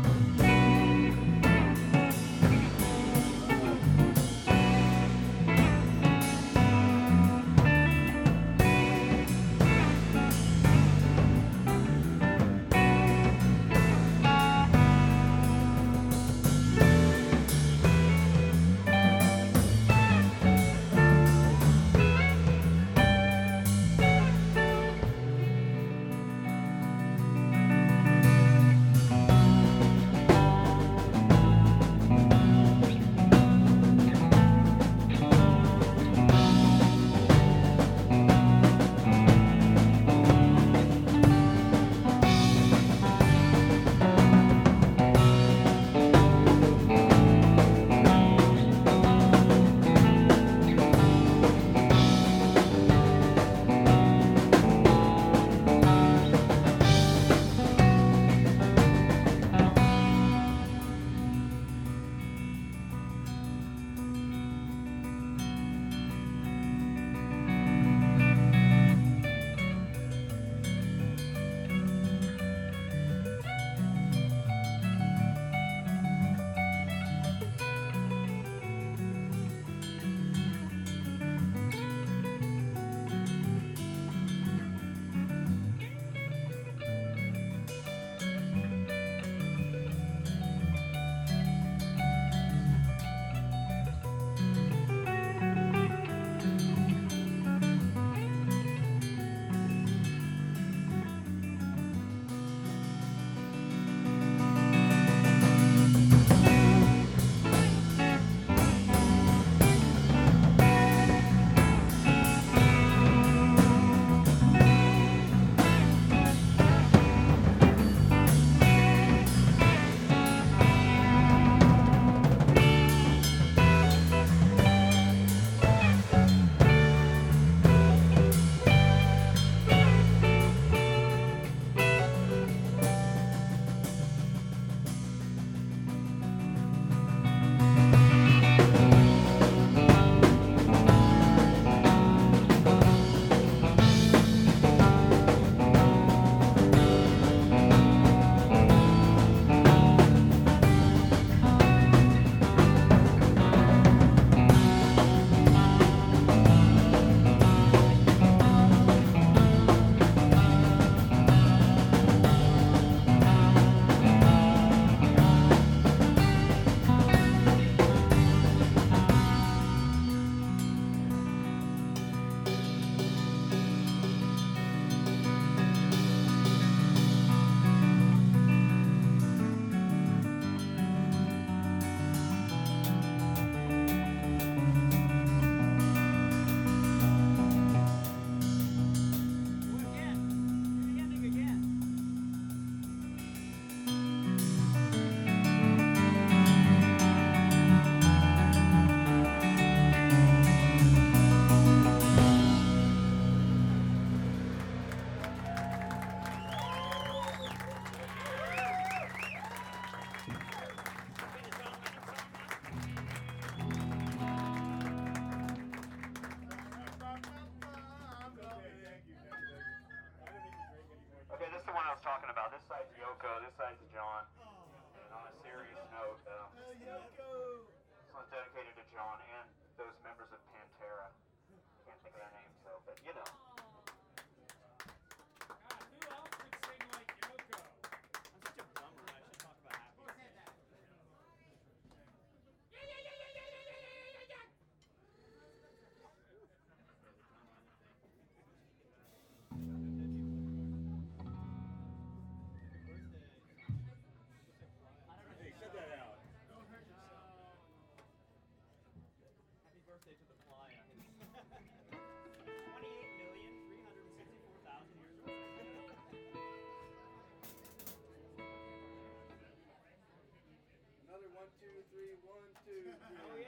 Okay, this is the one I was talking about. This side's Yoko, this side's John. And on a serious note, this one's dedicated to John and those members of Pantera. Can't think of their names though, but you know. God, who else would sing like Yoko? I'm such a bummer. I should talk about happiness. Hey, shut that out. Happy birthday to the fly. 28,364,000 years old. Another 1, 2, 3, 1, 2, 3. Oh yeah.